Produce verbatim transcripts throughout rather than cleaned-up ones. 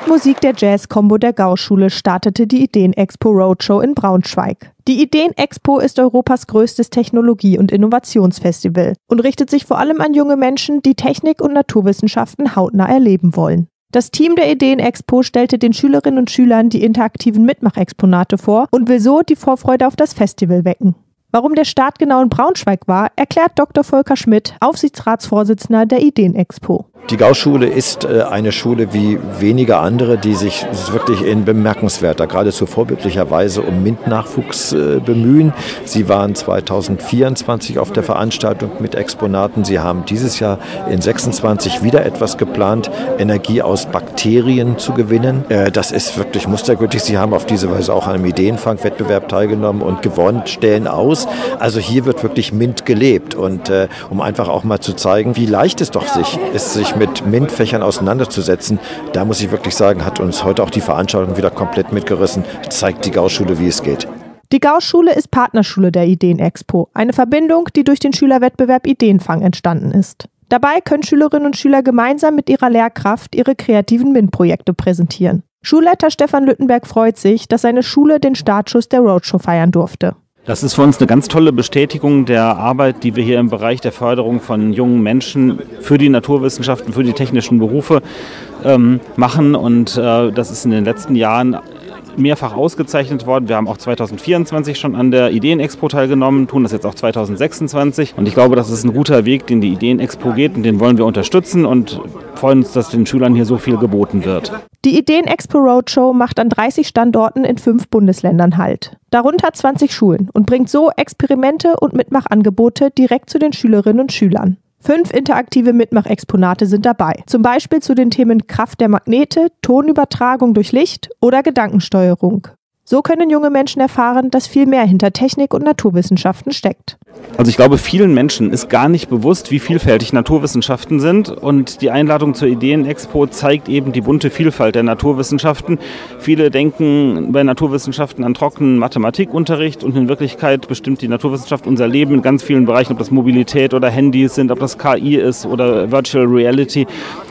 Mit Musik der Jazz-Combo der Gaußschule startete die Ideen-Expo Roadshow in Braunschweig. Die Ideen-Expo ist Europas größtes Technologie- und Innovationsfestival und richtet sich vor allem an junge Menschen, die Technik und Naturwissenschaften hautnah erleben wollen. Das Team der Ideen-Expo stellte den Schülerinnen und Schülern die interaktiven Mitmachexponate vor und will so die Vorfreude auf das Festival wecken. Warum der Start genau in Braunschweig war, erklärt Doktor Volker Schmidt, Aufsichtsratsvorsitzender der Ideen-Expo. Die Gaußschule ist eine Schule wie wenige andere, die sich wirklich in bemerkenswerter, geradezu vorbildlicher Weise um MINT-Nachwuchs bemühen. Sie waren zweitausendvierundzwanzig auf der Veranstaltung mit Exponaten. Sie haben dieses Jahr in sechsundzwanzig wieder etwas geplant, Energie aus Bakterien zu gewinnen. Das ist wirklich mustergültig. Sie haben auf diese Weise auch an einem Ideenfangwettbewerb teilgenommen und gewonnen, stellen aus. Also hier wird wirklich MINT gelebt. Und äh, um einfach auch mal zu zeigen, wie leicht es doch sich ist, sich mit MINT-Fächern auseinanderzusetzen, da muss ich wirklich sagen, hat uns heute auch die Veranstaltung wieder komplett mitgerissen. Zeigt die Gaußschule, wie es geht. Die Gaußschule ist Partnerschule der Ideen-Expo, eine Verbindung, die durch den Schülerwettbewerb Ideenfang entstanden ist. Dabei können Schülerinnen und Schüler gemeinsam mit ihrer Lehrkraft ihre kreativen MINT-Projekte präsentieren. Schulleiter Stefan Lüttenberg freut sich, dass seine Schule den Startschuss der Roadshow feiern durfte. Das ist für uns eine ganz tolle Bestätigung der Arbeit, die wir hier im Bereich der Förderung von jungen Menschen für die Naturwissenschaften, für die technischen Berufe ähm, machen. Und äh, das ist in den letzten Jahren mehrfach ausgezeichnet worden. Wir haben auch zweitausendvierundzwanzig schon an der Ideen-Expo teilgenommen, tun das jetzt auch zweitausendsechsundzwanzig. Und ich glaube, das ist ein guter Weg, den die Ideen-Expo geht und den wollen wir unterstützen und freuen uns, dass den Schülern hier so viel geboten wird. Die Ideen-Expo Roadshow macht an dreißig Standorten in fünf Bundesländern Halt. Darunter zwanzig Schulen und bringt so Experimente und Mitmachangebote direkt zu den Schülerinnen und Schülern. Fünf interaktive Mitmachexponate sind dabei, zum Beispiel zu den Themen Kraft der Magnete, Tonübertragung durch Licht oder Gedankensteuerung. So können junge Menschen erfahren, dass viel mehr hinter Technik und Naturwissenschaften steckt. Also ich glaube, vielen Menschen ist gar nicht bewusst, wie vielfältig Naturwissenschaften sind. Und die Einladung zur Ideen-Expo zeigt eben die bunte Vielfalt der Naturwissenschaften. Viele denken bei Naturwissenschaften an trockenen Mathematikunterricht und in Wirklichkeit bestimmt die Naturwissenschaft unser Leben in ganz vielen Bereichen, ob das Mobilität oder Handys sind, ob das K I ist oder Virtual Reality.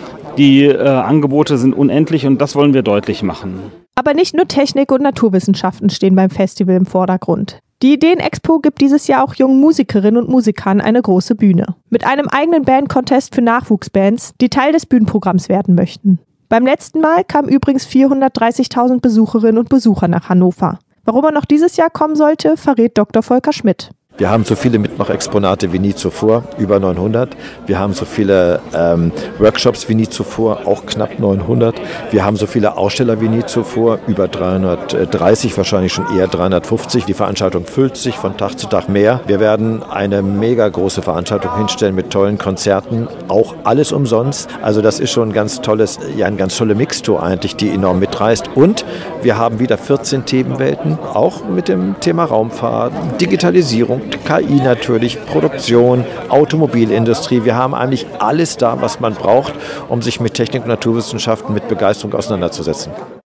Die äh, Angebote sind unendlich und das wollen wir deutlich machen. Aber nicht nur Technik und Naturwissenschaften stehen beim Festival im Vordergrund. Die Ideen-Expo gibt dieses Jahr auch jungen Musikerinnen und Musikern eine große Bühne. Mit einem eigenen Band-Contest für Nachwuchsbands, die Teil des Bühnenprogramms werden möchten. Beim letzten Mal kamen übrigens vierhundertdreißigtausend Besucherinnen und Besucher nach Hannover. Warum er noch dieses Jahr kommen sollte, verrät Doktor Volker Schmidt. Wir haben so viele Mitmachexponate wie nie zuvor, über neunhundert. Wir haben so viele ähm, Workshops wie nie zuvor, auch knapp neunhundert. Wir haben so viele Aussteller wie nie zuvor, über dreihundertdreißig, wahrscheinlich schon eher dreihundertfünfzig. Die Veranstaltung füllt sich von Tag zu Tag mehr. Wir werden eine mega große Veranstaltung hinstellen mit tollen Konzerten, auch alles umsonst. Also das ist schon ein ganz tolles, ja, eine ganz tolle Mixtur eigentlich, die enorm mitreißt. Und wir haben wieder vierzehn Themenwelten, auch mit dem Thema Raumfahrt, Digitalisierung, K I natürlich, Produktion, Automobilindustrie. Wir haben eigentlich alles da, was man braucht, um sich mit Technik und Naturwissenschaften mit Begeisterung auseinanderzusetzen.